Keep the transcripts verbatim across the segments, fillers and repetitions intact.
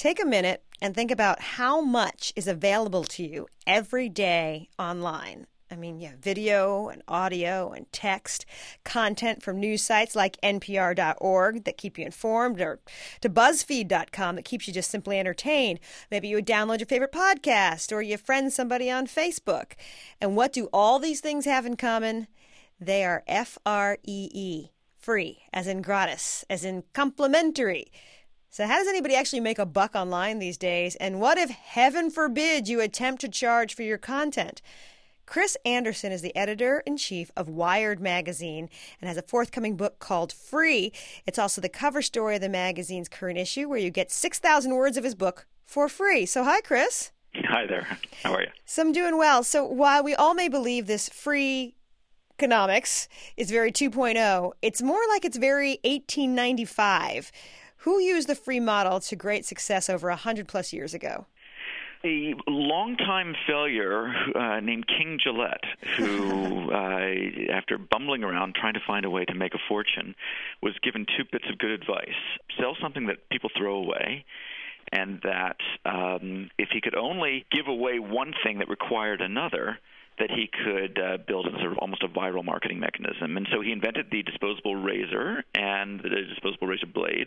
Take a minute and think about how much is available to you every day online. I mean, yeah, video and audio and text, content from news sites like N P R dot org that keep you informed, or to BuzzFeed dot com that keeps you just simply entertained. Maybe you would download your favorite podcast, or you friend somebody on Facebook. And what do all these things have in common? They are F R E E, free, as in gratis, as in complimentary. So how does anybody actually make a buck online these days? And what if, heaven forbid, you attempt to charge for your content? Chris Anderson is the editor-in-chief of Wired magazine and has a forthcoming book called Free. It's also the cover story of the magazine's current issue, where you get six thousand words of his book for free. So hi, Chris. Hi there. How are you? So I'm doing well. So while we all may believe this free economics is very two point oh, it's more like it's very eighteen ninety-five. Who used the free model to great success over one hundred plus years ago? A longtime failure uh, named King Gillette, who, uh, after bumbling around trying to find a way to make a fortune, was given two bits of good advice. Sell something that people throw away, and that um, if he could only give away one thing that required another, that he could uh, build a sort of almost a viral marketing mechanism. And so he invented the disposable razor and the disposable razor blade,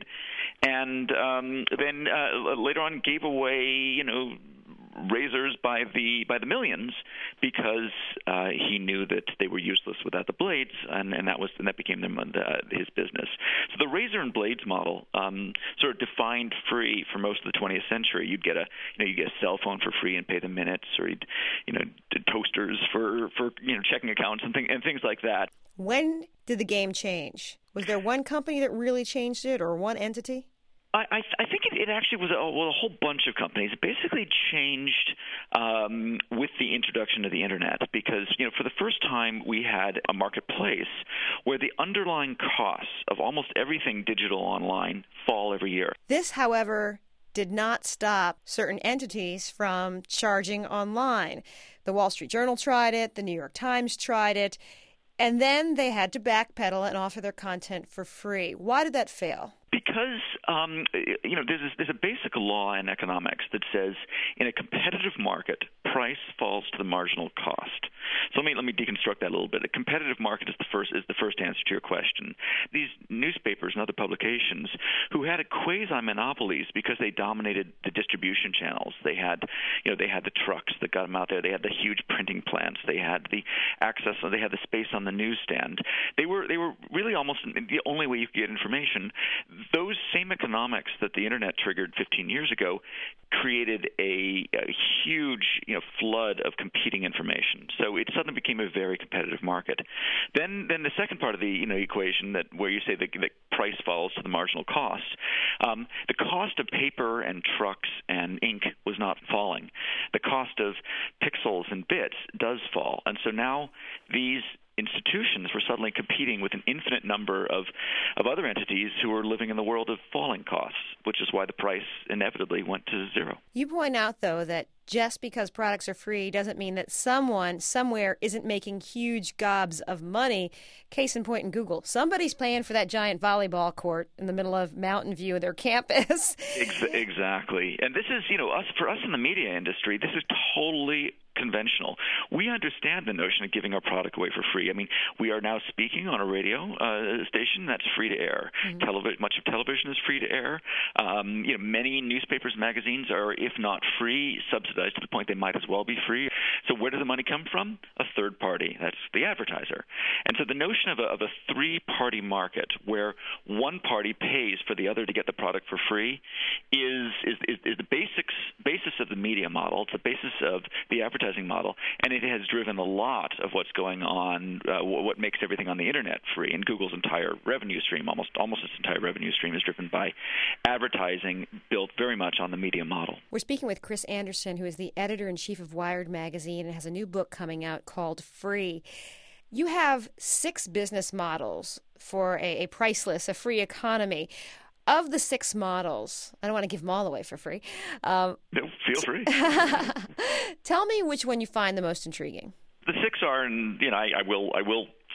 and um, then uh, later on gave away, you know, razors by the by the millions, because uh, he knew that they were useless without the blades, and, and that was and that became them, uh, his business. So the razor and blades model um, sort of defined free for most of the twentieth century. You'd get a you know you get a cell phone for free and pay the minutes, or you'd you know toasters for for you know checking accounts and thing, and things like that. When did the game change? Was there one company that really changed it, or one entity? I, I think it, it actually was a, well, a whole bunch of companies. It basically changed um, with the introduction of the Internet, because, you know, for the first time we had a marketplace where the underlying costs of almost everything digital online fall every year. This, however, did not stop certain entities from charging online. The Wall Street Journal tried it. The New York Times tried it. And then they had to backpedal and offer their content for free. Why did that fail? Because, um, you know, there's, there's a basic law in economics that says in a competitive market, price falls to the marginal cost. So let me let me deconstruct that a little bit. A competitive market is the first is the first answer to your question. These newspapers and other publications who had a quasi-monopolies because they dominated the distribution channels. They had, you know, they had the trucks that got them out there. They had the huge printing plants. They had the access. They had the space on the newsstand. They were they were really almost the only way you could get information. Those same economics that the Internet triggered fifteen years ago created a, a huge, you know, flood of competing information. So it suddenly became a very competitive market. Then, then the second part of the you know equation, that where you say that the price falls to the marginal cost, um, the cost of paper and trucks and ink was not falling. The cost of pixels and bits does fall, and so now these institutions were suddenly competing with an infinite number of, of other entities who were living in the world of falling costs, which is why the price inevitably went to zero. You point out, though, that just because products are free doesn't mean that someone somewhere isn't making huge gobs of money. Case in point in Google. Somebody's paying for that giant volleyball court in the middle of Mountain View of their campus. Exactly. And this is, you know, us for us in the media industry, this is totally conventional. We understand the notion of giving our product away for free. I mean, we are now speaking on a radio uh, station that's free to air. Mm-hmm. Television, much of television is free to air. Um, you know, many newspapers, magazines are, if not free, subsidized to the point they might as well be free. So where does the money come from? A third party. That's the advertiser. And so the notion of a, of a three-party market where one party pays for the other to get the product for free is is, is, is the basics basis of the media model. It's the basis of the advertising model, and it has driven a lot of what's going on, uh, what makes everything on the Internet free. And Google's entire revenue stream, almost almost its entire revenue stream, is driven by advertising built very much on the media model. We're speaking with Chris Anderson, who is the editor-in-chief of Wired magazine and has a new book coming out called Free. You have six business models for a, a priceless, a free economy. Of the six models, I don't want to give them all away for free. Um, no, feel free. Tell me which one you find the most intriguing. The six are, and you know, I, I will, I will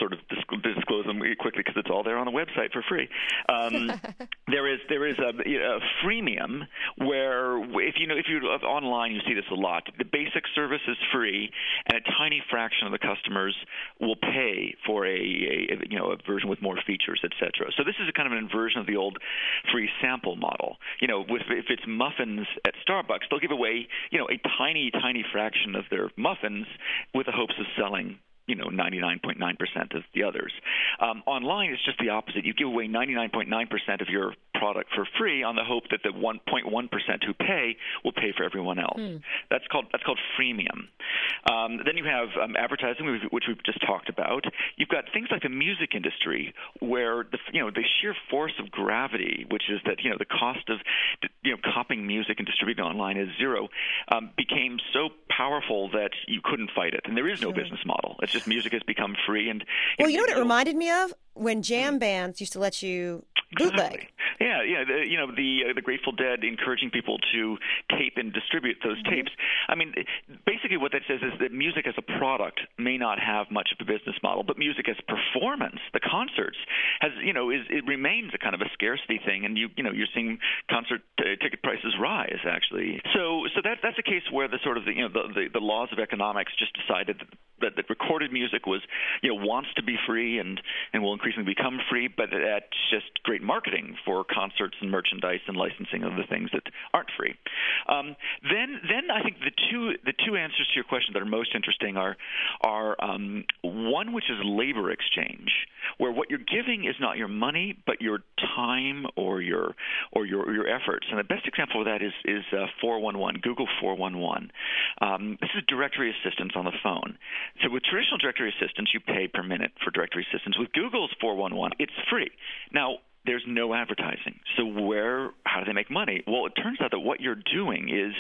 sort of disclose them quickly because it's all there on the website for free. Um, there is there is a, a freemium where if you know if you're online, you see this a lot. The basic service is free, and a tiny fraction of the customers will pay for a, a you know a version with more features, et cetera. So this is a kind of an inversion of the old free sample model. You know, with, if it's muffins at Starbucks, they'll give away you know a tiny tiny fraction of their muffins with the hopes of selling you know, ninety-nine point nine percent of the others. Um, online, it's just the opposite. You give away ninety-nine point nine percent of your product for free on the hope that the one point one percent who pay will pay for everyone else. Mm. That's called that's called freemium. Um, then you have um, advertising, which we've just talked about. You've got things like the music industry, where the you know the sheer force of gravity, which is that you know the cost of you know copying music and distributing online is zero, um, became so powerful that you couldn't fight it, and there is no sure. business model. It's just music has become free. And well, you know what it reminded me of? When jam bands used to let you bootleg. Exactly. Yeah, yeah. The, you know, the uh, the Grateful Dead encouraging people to tape and distribute those mm-hmm. tapes. I mean, basically what that says is that music as a product may not have much of a business model, but music as performance, the concerts, has you know is it remains a kind of a scarcity thing, and you you know you're seeing concert t- ticket prices rise actually. So so that that's a case where the sort of the, you know the, the the laws of economics just decided that, that that recorded music was you know wants to be free and and will increasingly become free, but that's just great marketing for concerts and merchandise and licensing of the things that aren't free. Um, then, then I think the two the two answers to your question that are most interesting are are um, one which is labor exchange, where what you're giving is not your money but your time or your or your your efforts. And the best example of that is is uh, four one one, Google four one one. Um, this is directory assistance on the phone. So with traditional directory assistance, you pay per minute for directory assistance. With Google's four one one, it's free. Now, there's no advertising. So where, how do they make money? Well, it turns out that what you're doing is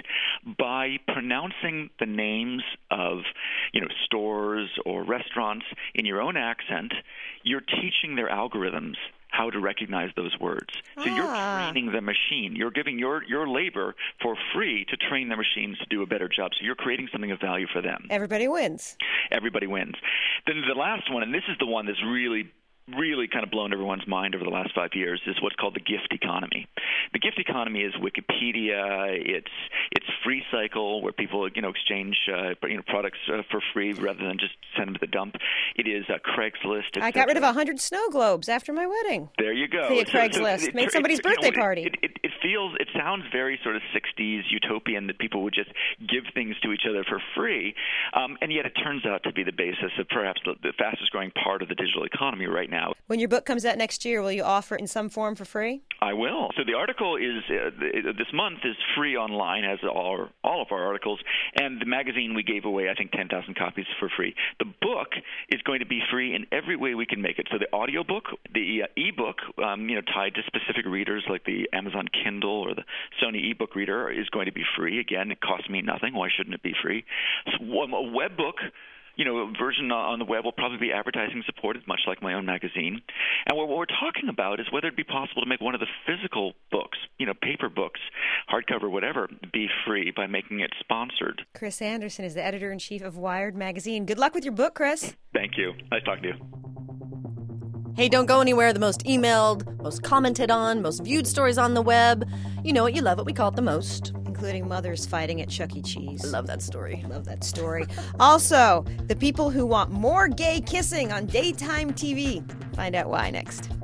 by pronouncing the names of, you know, stores or restaurants in your own accent, you're teaching their algorithms how to recognize those words. So ah. you're training the machine. You're giving your, your labor for free to train the machines to do a better job. So you're creating something of value for them. Everybody wins. Everybody wins. Then the last one, and this is the one that's really really kind of blown everyone's mind over the last five years, is what's called the gift economy. The gift economy is Wikipedia. It's it's FreeCycle, where people you know exchange uh, you know products uh, for free rather than just send them to the dump. It is uh, Craigslist. I got rid of a hundred snow globes after my wedding. There you go. Via Craigslist. So, so it, Made somebody's it, birthday you know, party. It, it, it feels, it sounds very sort of sixties utopian that people would just give things to each other for free, um, and yet it turns out to be the basis of perhaps the, the fastest growing part of the digital economy right now. When your book comes out next year, will you offer it in some form for free? I will. So the article is uh, this month is free online, as all our, all of our articles, and the magazine we gave away, I think, ten thousand copies for free. The book is going to be free in every way we can make it. So the audio book, the uh, e-book, um, you know, tied to specific readers like the Amazon Kindle or the Sony ebook reader is going to be free. Again, it costs me nothing. Why shouldn't it be free? So a web book, you know, a version on the web will probably be advertising supported, much like my own magazine. And what we're talking about is whether it'd be possible to make one of the physical books, you know, paper books, hardcover, whatever, be free by making it sponsored. Chris Anderson is the editor-in-chief of Wired Magazine. Good luck with your book, Chris. Thank you. Nice talking to you. Hey, don't go anywhere. The most emailed, most commented on, most viewed stories on the web. You know it, you love it. We call it the most. Including mothers fighting at Chuck E. Cheese. Love that story. Love that story. Also, the people who want more gay kissing on daytime T V. Find out why next.